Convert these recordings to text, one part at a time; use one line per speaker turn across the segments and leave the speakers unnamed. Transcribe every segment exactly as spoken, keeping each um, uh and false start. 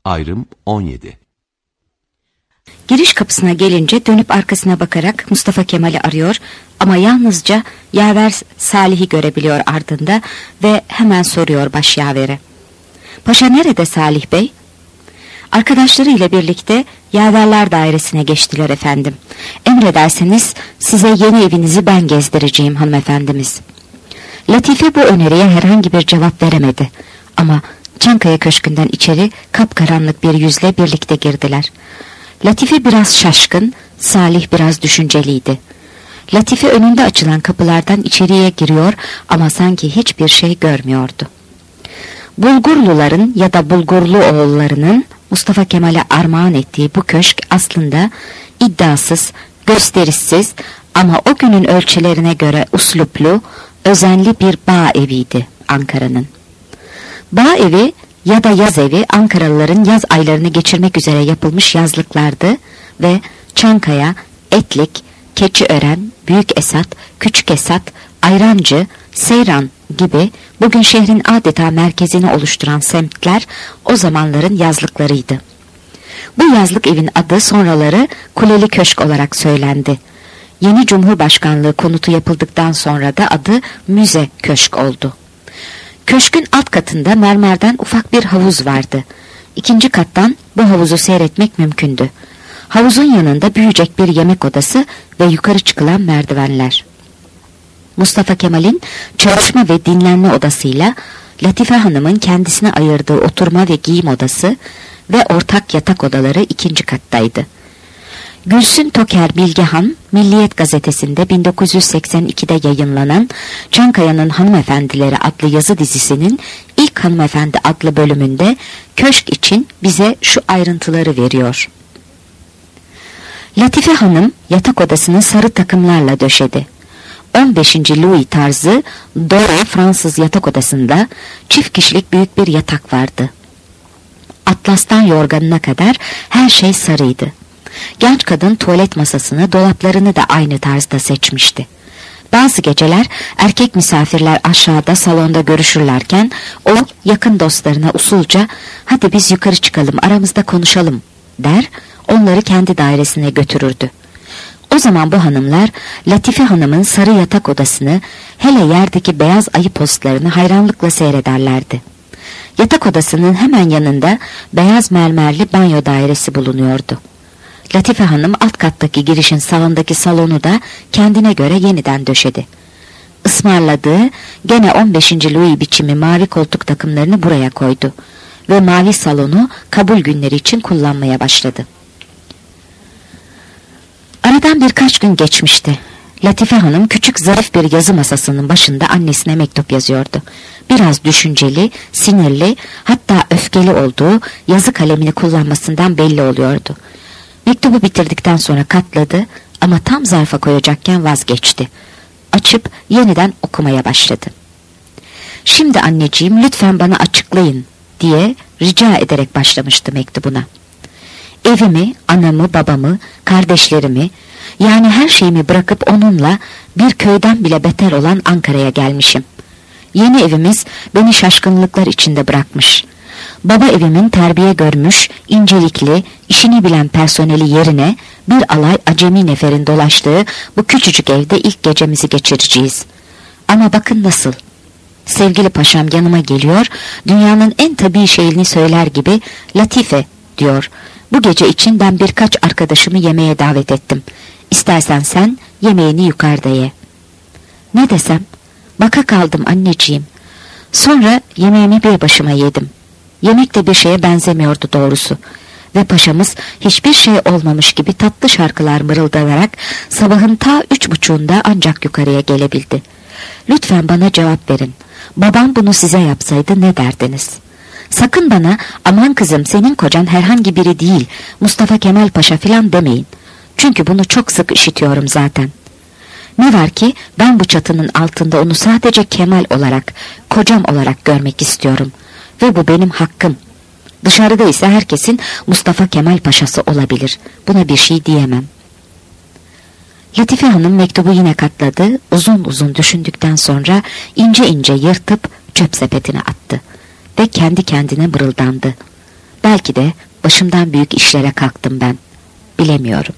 Ayrım on yedi.
Giriş kapısına gelince dönüp arkasına bakarak Mustafa Kemal'i arıyor ama yalnızca yaver Salih'i görebiliyor ardında ve hemen soruyor başyavere. Paşa nerede Salih Bey? Arkadaşları ile birlikte yaverler dairesine geçtiler efendim. Emrederseniz size yeni evinizi ben gezdireceğim hanımefendimiz. Latife bu öneriye herhangi bir cevap veremedi ama Çankaya Köşkü'nden içeri kapkaranlık bir yüzle birlikte girdiler. Latife biraz şaşkın, Salih biraz düşünceliydi. Latife önünde açılan kapılardan içeriye giriyor ama sanki hiçbir şey görmüyordu. Bulgurluların ya da Bulgurlu oğullarının Mustafa Kemal'e armağan ettiği bu köşk aslında iddiasız, gösterişsiz ama o günün ölçülerine göre usluplu, özenli bir bağ eviydi Ankara'nın. Bağ evi ya da yaz evi Ankaralıların yaz aylarını geçirmek üzere yapılmış yazlıklardı ve Çankaya, Etlik, Keçiören, Büyük Esat, Küçük Esat, Ayrancı, Seyran gibi bugün şehrin adeta merkezini oluşturan semtler o zamanların yazlıklarıydı. Bu yazlık evin adı sonraları Kuleli Köşk olarak söylendi. Yeni Cumhurbaşkanlığı konutu yapıldıktan sonra da adı Müze Köşk oldu. Köşkün alt katında mermerden ufak bir havuz vardı. İkinci kattan bu havuzu seyretmek mümkündü. Havuzun yanında büyüyecek bir yemek odası ve yukarı çıkılan merdivenler. Mustafa Kemal'in çalışma ve dinlenme odasıyla Latife Hanım'ın kendisine ayırdığı oturma ve giyim odası ve ortak yatak odaları ikinci kattaydı. Gülsün Toker Bilgehan, Milliyet gazetesinde bin dokuz yüz seksen ikide yayınlanan Çankaya'nın Hanımefendileri adlı yazı dizisinin ilk Hanımefendi adlı bölümünde köşk için bize şu ayrıntıları veriyor. Latife Hanım yatak odasını sarı takımlarla döşedi. on beşinci Louis tarzı Dora Fransız yatak odasında çift kişilik büyük bir yatak vardı. Atlastan yorganına kadar her şey sarıydı. Genç kadın tuvalet masasını, dolaplarını da aynı tarzda seçmişti. Bazı geceler erkek misafirler aşağıda salonda görüşürlerken o yakın dostlarına usulca "Hadi biz yukarı çıkalım, aramızda konuşalım" der, onları kendi dairesine götürürdü. O zaman bu hanımlar Latife Hanım'ın sarı yatak odasını, hele yerdeki beyaz ayı postlarını hayranlıkla seyrederlerdi. Yatak odasının hemen yanında beyaz mermerli banyo dairesi bulunuyordu. Latife Hanım alt kattaki girişin salondaki salonu da kendine göre yeniden döşedi. Ismarladığı gene on beşinci Louis biçimi mavi koltuk takımlarını buraya koydu ve mavi salonu kabul günleri için kullanmaya başladı. Aradan birkaç gün geçmişti. Latife Hanım küçük zarif bir yazı masasının başında annesine mektup yazıyordu. Biraz düşünceli, sinirli, hatta öfkeli olduğu yazı kalemini kullanmasından belli oluyordu. Mektubu bitirdikten sonra katladı ama tam zarfa koyacakken vazgeçti. Açıp yeniden okumaya başladı. "Şimdi anneciğim lütfen bana açıklayın" diye rica ederek başlamıştı mektubuna. "Evimi, anamı, babamı, kardeşlerimi, yani her şeyimi bırakıp onunla bir köyden bile beter olan Ankara'ya gelmişim. Yeni evimiz beni şaşkınlıklar içinde bırakmış. Baba evimin terbiye görmüş, incelikli, işini bilen personeli yerine bir alay acemi neferin dolaştığı bu küçücük evde ilk gecemizi geçireceğiz. Ama bakın nasıl. Sevgili paşam yanıma geliyor, dünyanın en tabii şeyini söyler gibi Latife diyor. Bu gece için ben birkaç arkadaşımı yemeğe davet ettim. İstersen sen yemeğini yukarıda ye." Ne desem? Baka kaldım anneciğim. Sonra yemeğimi bir başıma yedim. Yemek de bir şeye benzemiyordu doğrusu. Ve paşamız hiçbir şey olmamış gibi tatlı şarkılar mırıldanarak sabahın ta üç buçuğunda ancak yukarıya gelebildi. "Lütfen bana cevap verin. Babam bunu size yapsaydı ne derdiniz? Sakın bana aman kızım senin kocan herhangi biri değil, Mustafa Kemal Paşa filan demeyin. Çünkü bunu çok sık işitiyorum zaten. Ne var ki ben bu çatının altında onu sadece Kemal olarak, kocam olarak görmek istiyorum. Ve bu benim hakkım. Dışarıda ise herkesin Mustafa Kemal Paşası olabilir. Buna bir şey diyemem." Latife Hanım mektubu yine katladı, uzun uzun düşündükten sonra ince ince yırtıp çöp sepetine attı ve kendi kendine mırıldandı. Belki de başımdan büyük işlere kalktım ben. Bilemiyorum.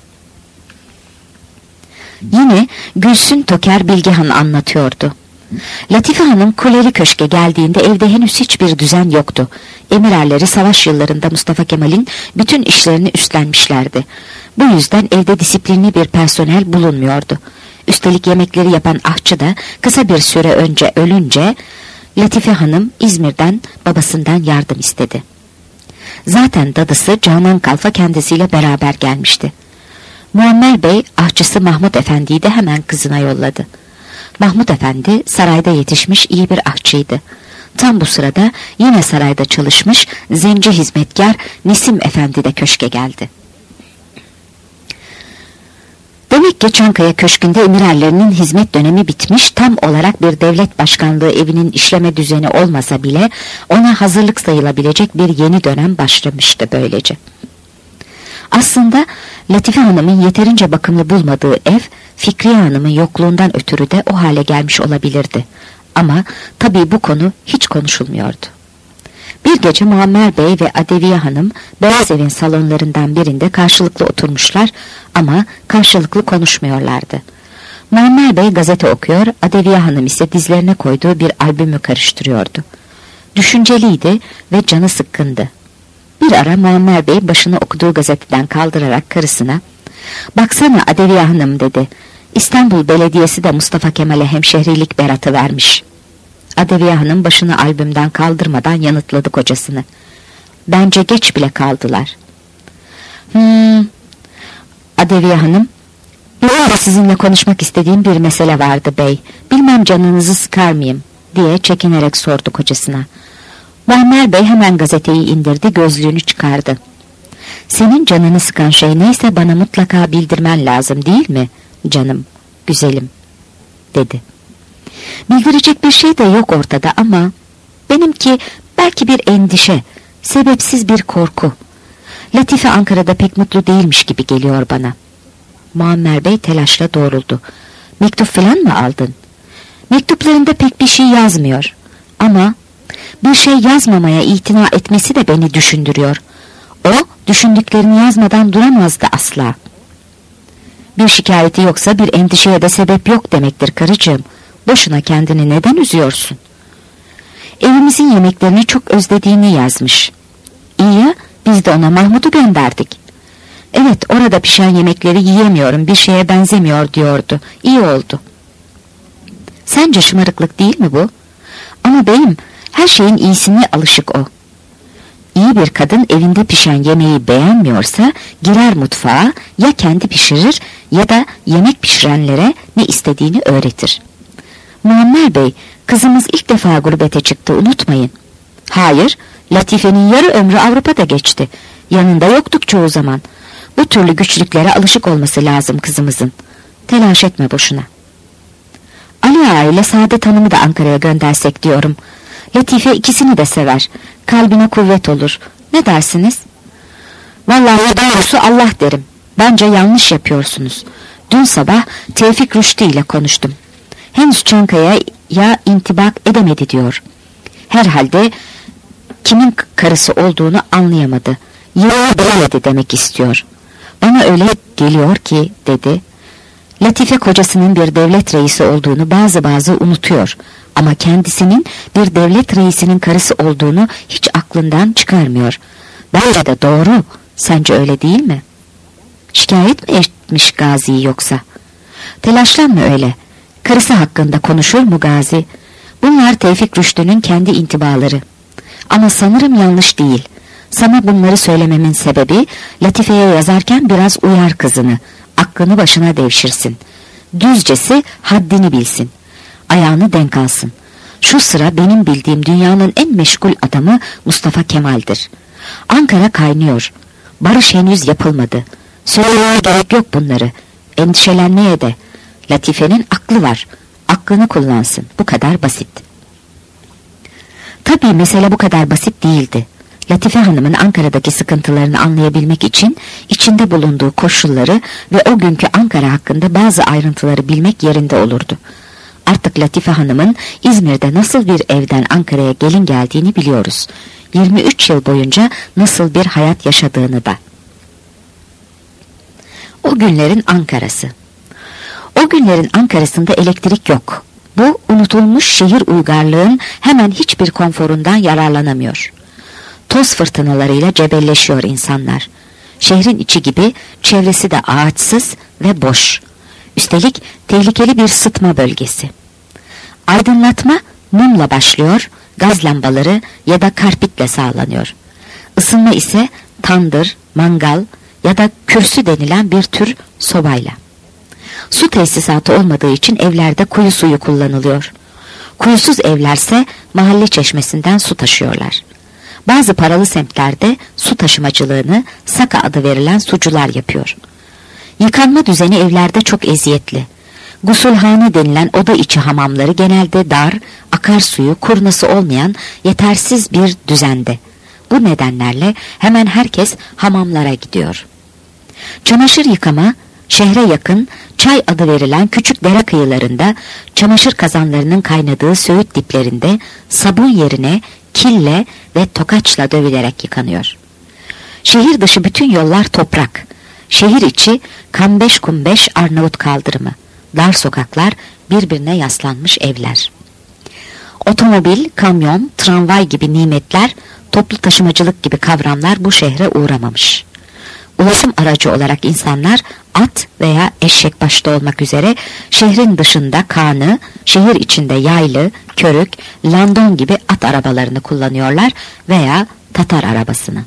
Yine Gülsün Toker Bilgehan anlatıyordu. Latife Hanım Kuleri Köşk'e geldiğinde evde henüz hiçbir düzen yoktu. Emirerleri savaş yıllarında Mustafa Kemal'in bütün işlerini üstlenmişlerdi. Bu yüzden evde disiplinli bir personel bulunmuyordu. Üstelik yemekleri yapan aşçı da kısa bir süre önce ölünce Latife Hanım İzmir'den babasından yardım istedi. Zaten dadısı Canan Kalfa kendisiyle beraber gelmişti. Muammer Bey aşçısı Mahmut Efendi'yi de hemen kızına yolladı. Mahmut Efendi sarayda yetişmiş iyi bir aşçıydı. Tam bu sırada yine sarayda çalışmış zenci hizmetkar Nesim Efendi de köşke geldi. Demek ki Çankaya Köşkü'nde emirerlerinin hizmet dönemi bitmiş, tam olarak bir devlet başkanlığı evinin işleme düzeni olmasa bile ona hazırlık sayılabilecek bir yeni dönem başlamıştı böylece. Aslında Latife Hanım'ın yeterince bakımlı bulmadığı ev, Fikriye Hanım'ın yokluğundan ötürü de o hale gelmiş olabilirdi. Ama tabii bu konu hiç konuşulmuyordu. Bir gece Muammer Bey ve Adeviye Hanım Beyaz Evin salonlarından birinde karşılıklı oturmuşlar ama karşılıklı konuşmuyorlardı. Muammer Bey gazete okuyor, Adeviye Hanım ise dizlerine koyduğu bir albümü karıştırıyordu. Düşünceliydi ve canı sıkkındı. Bir ara Muammer Bey başını okuduğu gazeteden kaldırarak karısına, "Baksana Adeviye Hanım," dedi. "İstanbul Belediyesi de Mustafa Kemal'e hemşehrilik beratı vermiş." Adeviye Hanım başını albümden kaldırmadan yanıtladı kocasını. "Bence geç bile kaldılar." Hmm. Adeviye Hanım, "Bir ara sizinle konuşmak istediğim bir mesele vardı bey. Bilmem canınızı sıkar mıyım?" diye çekinerek sordu kocasına. Muammer Bey hemen gazeteyi indirdi, gözlüğünü çıkardı. "Senin canını sıkan şey neyse bana mutlaka bildirmen lazım değil mi canım, güzelim?" dedi. "Bildirecek bir şey de yok ortada ama benimki belki bir endişe, sebepsiz bir korku. Latife Ankara'da pek mutlu değilmiş gibi geliyor bana." Muammer Bey telaşla doğruldu. "Mektup falan mı aldın?" "Mektuplarında pek bir şey yazmıyor ama bir şey yazmamaya itina etmesi de beni düşündürüyor. O düşündüklerini yazmadan duramazdı asla." "Bir şikayeti yoksa bir endişeye de sebep yok demektir karıcığım. Boşuna kendini neden üzüyorsun?" "Evimizin yemeklerini çok özlediğini yazmış." "İyi ya, biz de ona Mahmut'u gönderdik." "Evet, orada pişen yemekleri yiyemiyorum, bir şeye benzemiyor diyordu. İyi oldu." "Sence şımarıklık değil mi bu?" "Ama beyim, her şeyin iyisine alışık o. İyi bir kadın evinde pişen yemeği beğenmiyorsa girer mutfağa, ya kendi pişirir ya da yemek pişirenlere ne istediğini öğretir." "Muammer Bey, kızımız ilk defa gurbete çıktı, unutmayın." "Hayır, Latife'nin yarı ömrü Avrupa'da geçti. Yanında yoktuk çoğu zaman. Bu türlü güçlüklere alışık olması lazım kızımızın. Telaş etme boşuna." "Ali Ağa ile Saadet Hanım'ı da Ankara'ya göndersek diyorum. Latife ikisini de sever. Kalbine kuvvet olur. Ne dersiniz?" "Vallahi doğrusu Allah derim. Bence yanlış yapıyorsunuz. Dün sabah Tevfik Rüştü ile konuştum. Henüz Çankaya'ya intibak edemedi diyor. Herhalde kimin karısı olduğunu anlayamadı. Yıllar bilemedi demek istiyor. Bana öyle geliyor ki," dedi. "Latife kocasının bir devlet reisi olduğunu bazı bazı unutuyor. Ama kendisinin bir devlet reisinin karısı olduğunu hiç aklından çıkarmıyor. Bence de doğru. Sence öyle değil mi?" "Şikayet mi etmiş Gazi'yi yoksa?" "Telaşlanma öyle. Karısı hakkında konuşur mu Gazi? Bunlar Tevfik Rüştü'nün kendi intibaları. Ama sanırım yanlış değil. Sana bunları söylememin sebebi Latife'ye yazarken biraz uyar kızını. Aklını başına devşirsin. Düzcesi haddini bilsin. Ayağını denk alsın. Şu sıra benim bildiğim dünyanın en meşgul adamı Mustafa Kemal'dir. Ankara kaynıyor. Barış henüz yapılmadı. Söylemeye gerek yok bunları. Endişelenmeye de. Latife'nin aklı var. Aklını kullansın. Bu kadar basit." Tabii mesele bu kadar basit değildi. Latife Hanım'ın Ankara'daki sıkıntılarını anlayabilmek için içinde bulunduğu koşulları ve o günkü Ankara hakkında bazı ayrıntıları bilmek yerinde olurdu. Artık Latife Hanım'ın İzmir'de nasıl bir evden Ankara'ya gelin geldiğini biliyoruz. yirmi üç yıl boyunca nasıl bir hayat yaşadığını da. O günlerin Ankara'sı. O günlerin Ankara'sında elektrik yok. Bu unutulmuş şehir uygarlığın hemen hiçbir konforundan yararlanamıyor. Toz fırtınalarıyla cebelleşiyor insanlar. Şehrin içi gibi çevresi de ağaçsız ve boş. Üstelik tehlikeli bir sıtma bölgesi. Aydınlatma mumla başlıyor, gaz lambaları ya da karpitle sağlanıyor. Isınma ise tandır, mangal ya da kürsü denilen bir tür sobayla. Su tesisatı olmadığı için evlerde kuyu suyu kullanılıyor. Kuyusuz evlerse mahalle çeşmesinden su taşıyorlar. Bazı paralı semtlerde su taşımacılığını saka adı verilen sucular yapıyor. Yıkanma düzeni evlerde çok eziyetli. Gusulhane denilen oda içi hamamları genelde dar, akarsuyu, kurnası olmayan yetersiz bir düzende. Bu nedenlerle hemen herkes hamamlara gidiyor. Çamaşır yıkama, şehre yakın Çay adı verilen küçük dere kıyılarında, çamaşır kazanlarının kaynadığı söğüt diplerinde sabun yerine kille ve tokaçla dövülerek yıkanıyor. Şehir dışı bütün yollar toprak. Şehir içi kambeş kumbeş Arnavut kaldırımı. Dar sokaklar, birbirine yaslanmış evler. Otomobil, kamyon, tramvay gibi nimetler, toplu taşımacılık gibi kavramlar bu şehre uğramamış. Ulaşım aracı olarak insanlar at veya eşek başta olmak üzere şehrin dışında kağnı, şehir içinde yaylı, körük, landon gibi at arabalarını kullanıyorlar veya Tatar arabasını.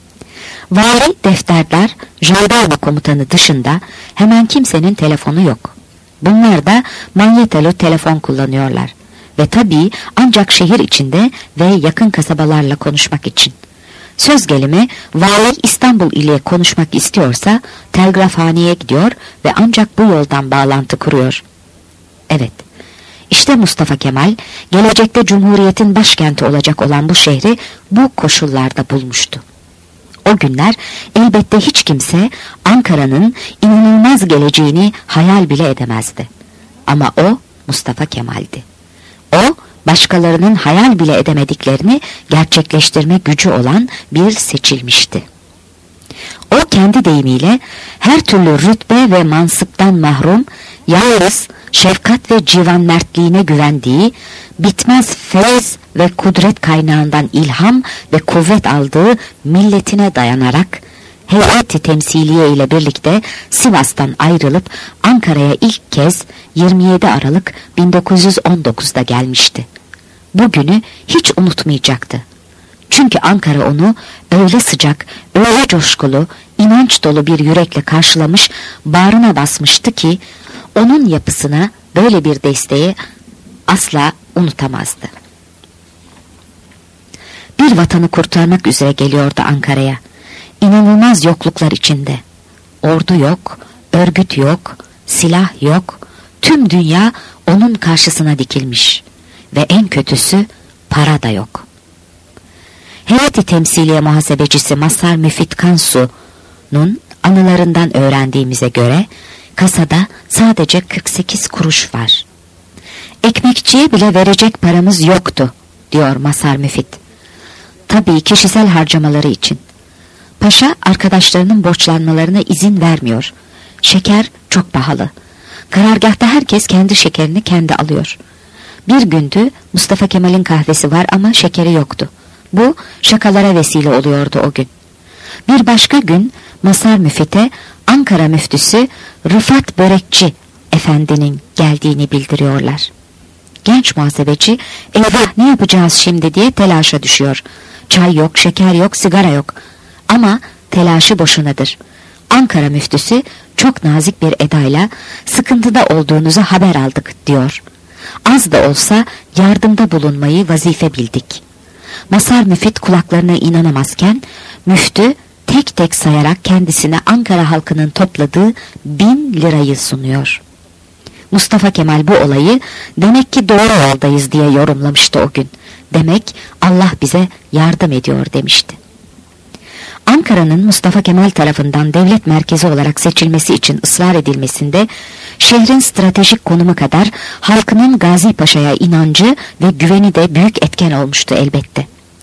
Vali, defterler, jandarma komutanı dışında hemen kimsenin telefonu yok. Bunlar da manyetolu telefon kullanıyorlar ve tabii ancak şehir içinde ve yakın kasabalarla konuşmak için. Söz gelimi vali İstanbul ile konuşmak istiyorsa telgrafhaneye gidiyor ve ancak bu yoldan bağlantı kuruyor. Evet, işte Mustafa Kemal gelecekte Cumhuriyet'in başkenti olacak olan bu şehri bu koşullarda bulmuştu. O günler elbette hiç kimse Ankara'nın inanılmaz geleceğini hayal bile edemezdi. Ama o Mustafa Kemal'di. O, başkalarının hayal bile edemediklerini gerçekleştirme gücü olan bir seçilmişti. O kendi deyimiyle her türlü rütbe ve mansıptan mahrum, yalnız şefkat ve civan mertliğine güvendiği, bitmez feyz ve kudret kaynağından ilham ve kuvvet aldığı milletine dayanarak, heyeti temsiliye ile birlikte Sivas'tan ayrılıp Ankara'ya ilk kez yirmi yedi Aralık bin dokuz yüz on dokuz'da gelmişti. Bugünü hiç unutmayacaktı. Çünkü Ankara onu öyle sıcak, öyle coşkulu, inanç dolu bir yürekle karşılamış, bağrına basmıştı ki onun yapısına böyle bir desteği asla unutamazdı. Bir vatanı kurtarmak üzere geliyordu Ankara'ya. İnanılmaz yokluklar içinde. Ordu yok, örgüt yok, silah yok. Tüm dünya onun karşısına dikilmiş. Ve en kötüsü para da yok. Heyeti temsiliye muhasebecisi Mazhar Müfit Kansu'nun anılarından öğrendiğimize göre kasada sadece kırk sekiz kuruş var. Ekmekçiye bile verecek paramız yoktu, diyor Mazhar Müfit. Tabii kişisel harcamaları için. Paşa arkadaşlarının borçlanmalarına izin vermiyor. Şeker çok pahalı. Karargahta herkes kendi şekerini kendi alıyor. Bir gündü Mustafa Kemal'in kahvesi var ama şekeri yoktu. Bu şakalara vesile oluyordu o gün. Bir başka gün Mazhar Müfit'e Ankara müftüsü Rıfat Börekçi Efendi'nin geldiğini bildiriyorlar. Genç muhasebeci eyvah ne yapacağız şimdi diye telaşa düşüyor. Çay yok, şeker yok, sigara yok. Ama telaşı boşunadır. Ankara müftüsü çok nazik bir edayla sıkıntıda olduğunuzu haber aldık diyor. Az da olsa yardımda bulunmayı vazife bildik. Mazhar Müfit kulaklarına inanamazken müftü tek tek sayarak kendisine Ankara halkının topladığı bin lirayı sunuyor. Mustafa Kemal bu olayı demek ki doğru yoldayız diye yorumlamıştı o gün. Demek Allah bize yardım ediyor demişti. Ankara'nın Mustafa Kemal tarafından devlet merkezi olarak seçilmesi için ısrar edilmesinde şehrin stratejik konumu kadar halkının Gazi Paşa'ya inancı ve güveni de büyük etken olmuştu elbette.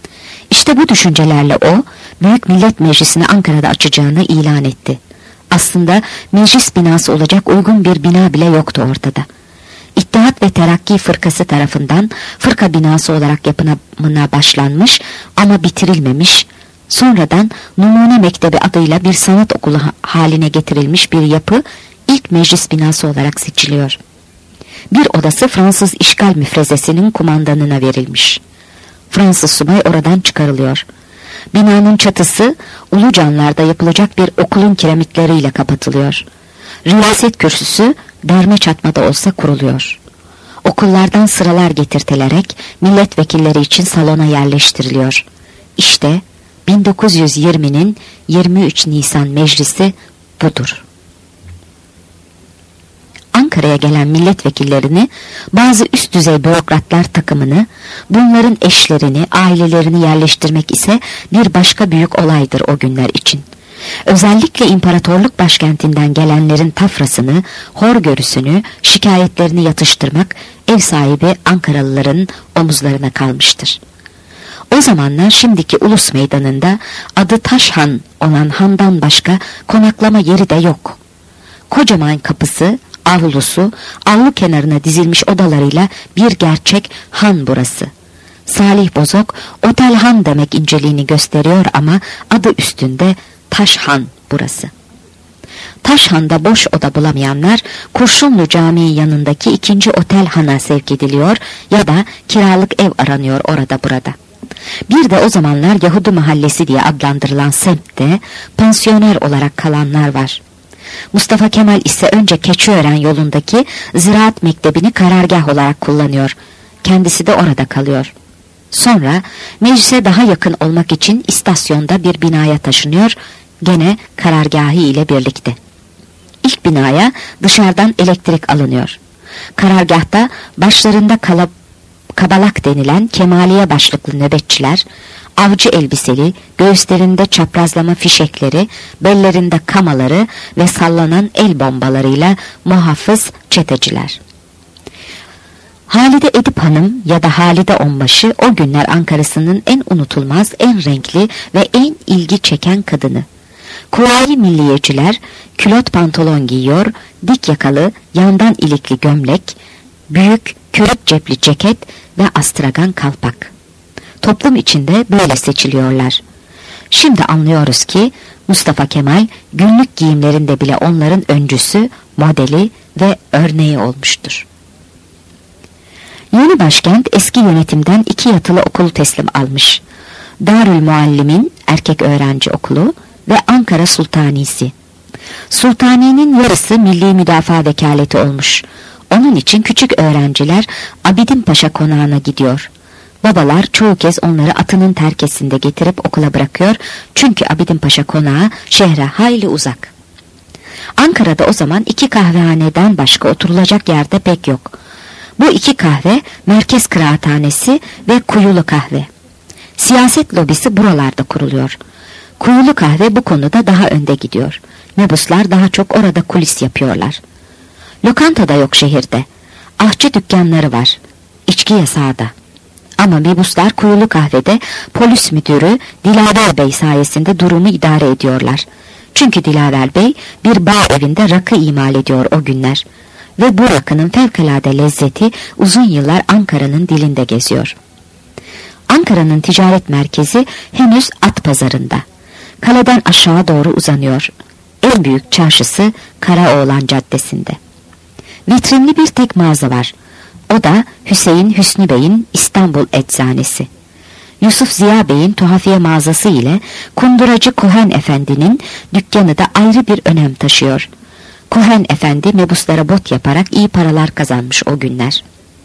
İşte bu düşüncelerle o, Büyük Millet Meclisi'ni Ankara'da açacağını ilan etti. Aslında meclis binası olacak uygun bir bina bile yoktu ortada. İttihat ve Terakki Fırkası tarafından fırka binası olarak yapımına başlanmış ama bitirilmemiş, sonradan Numune Mektebi adıyla bir sanat okulu haline getirilmiş bir yapı ilk meclis binası olarak seçiliyor. Bir odası Fransız işgal müfrezesinin kumandanına verilmiş. Fransız subay oradan çıkarılıyor. Binanın çatısı Ulucanlar'da yapılacak bir okulun kiremitleriyle kapatılıyor. Riyaset kürsüsü derme çatmada olsa kuruluyor. Okullardan sıralar getirtilerek milletvekilleri için salona yerleştiriliyor. İşte bin dokuz yüz yirminin yirmi üç Nisan meclisi budur. Ankara'ya gelen milletvekillerini, bazı üst düzey bürokratlar takımını, bunların eşlerini, ailelerini yerleştirmek ise bir başka büyük olaydır o günler için. Özellikle imparatorluk başkentinden gelenlerin tafrasını, horgörüsünü, şikayetlerini yatıştırmak ev sahibi Ankaralıların omuzlarına kalmıştır. O zamanlar şimdiki Ulus Meydanı'nda adı Taşhan olan handan başka konaklama yeri de yok. Kocaman kapısı, avlusu, avlu kenarına dizilmiş odalarıyla bir gerçek han burası. Salih Bozok, Otel Han demek inceliğini gösteriyor ama adı üstünde Taşhan burası. Taşhan'da boş oda bulamayanlar Kurşunlu Camii yanındaki ikinci Otel Han'a sevk ediliyor ya da kiralık ev aranıyor orada burada. Bir de o zamanlar Yahudi Mahallesi diye adlandırılan semtte pansiyoner olarak kalanlar var. Mustafa Kemal ise önce Keçiören yolundaki Ziraat Mektebi'ni karargah olarak kullanıyor. Kendisi de orada kalıyor. Sonra meclise daha yakın olmak için istasyonda bir binaya taşınıyor, gene karargahı ile birlikte. İlk binaya dışarıdan elektrik alınıyor. Karargahta başlarında kalab kabalak denilen Kemaliye başlıklı nöbetçiler, avcı elbiseli, göğüslerinde çaprazlama fişekleri, bellerinde kamaları ve sallanan el bombalarıyla muhafız çeteciler. Halide Edip Hanım ya da Halide Onbaşı o günler Ankara'sının en unutulmaz, en renkli ve en ilgi çeken kadını. Kuvayi milliyeciler külot pantolon giyiyor, dik yakalı, yandan ilikli gömlek, büyük körük cepli ceket ve astragan kalpak. Toplum içinde böyle seçiliyorlar. Şimdi anlıyoruz ki Mustafa Kemal günlük giyimlerinde bile onların öncüsü, modeli ve örneği olmuştur. Yeni başkent eski yönetimden iki yatılı okulu teslim almış. Darül Muallimin erkek öğrenci okulu ve Ankara Sultanisi. Sultani'nin yarısı Milli Müdafaa Vekaleti olmuş. Onun için küçük öğrenciler Abidin Paşa konağına gidiyor. Babalar çoğu kez onları atının terkesinde getirip okula bırakıyor. Çünkü Abidin Paşa konağı şehre hayli uzak. Ankara'da o zaman iki kahvehaneden başka oturulacak yerde pek yok. Bu iki kahve Merkez Kıraathanesi ve Kuyulu Kahve. Siyaset lobisi buralarda kuruluyor. Kuyulu Kahve bu konuda daha önde gidiyor. Mebuslar daha çok orada kulis yapıyorlar. Lokanta da yok şehirde. Ahçı dükkanları var. İçki yasağı da. Ama mebuslar Kuyulu Kahve'de polis müdürü Dilaver Bey sayesinde durumu idare ediyorlar. Çünkü Dilaver Bey bir bağ evinde rakı imal ediyor o günler. Ve bu rakının fevkalade lezzeti uzun yıllar Ankara'nın dilinde geziyor. Ankara'nın ticaret merkezi henüz at pazarında. Kaleden aşağı doğru uzanıyor. En büyük çarşısı Karaoğlan Caddesi'nde. Vitrinli bir tek mağaza var. O da Hüseyin Hüsnü Bey'in İstanbul Eczanesi. Yusuf Ziya Bey'in tuhafiye mağazası ile Kunduracı Kohen Efendi'nin dükkanı da ayrı bir önem taşıyor. Kohen Efendi mebuslara bot yaparak iyi paralar kazanmış o günler.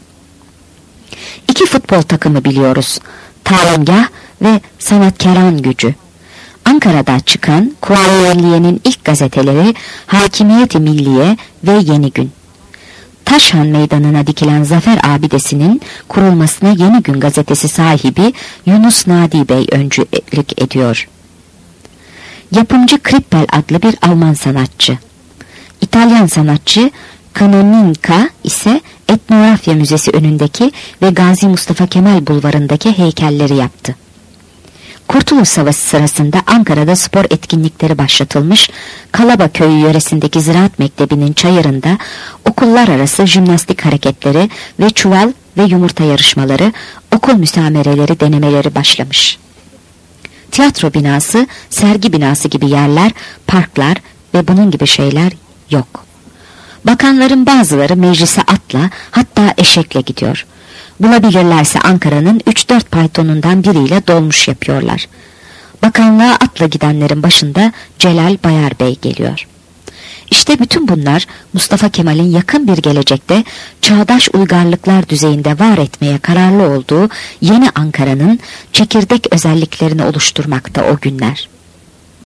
İki futbol takımı biliyoruz. Talimgah ve Sanatkaran Gücü. Ankara'da çıkan Kuvayi Milliye'nin ilk gazeteleri Hakimiyet-i Milliye ve Yeni Gün. Taşhan Meydanı'na dikilen Zafer Abidesi'nin kurulmasına Yeni Gün gazetesi sahibi Yunus Nadi Bey öncülük ediyor. Yapımcı Krippel adlı bir Alman sanatçı. İtalyan sanatçı Canonica ise Etnografya Müzesi önündeki ve Gazi Mustafa Kemal Bulvarı'ndaki heykelleri yaptı. Kurtuluş Savaşı sırasında Ankara'da spor etkinlikleri başlatılmış, Kalaba Köyü yöresindeki Ziraat Mektebi'nin çayırında okullar arası jimnastik hareketleri ve çuval ve yumurta yarışmaları, okul müsamereleri denemeleri başlamış. Tiyatro binası, sergi binası gibi yerler, parklar ve bunun gibi şeyler yok. Bakanların bazıları meclise atla, hatta eşekle gidiyor. Bulabilirlerse Ankara'nın üç dört paytonundan biriyle dolmuş yapıyorlar. Bakanlığa atla gidenlerin başında Celal Bayar Bey geliyor. İşte bütün bunlar Mustafa Kemal'in yakın bir gelecekte çağdaş uygarlıklar düzeyinde var etmeye kararlı olduğu yeni Ankara'nın çekirdek özelliklerini oluşturmakta o günler.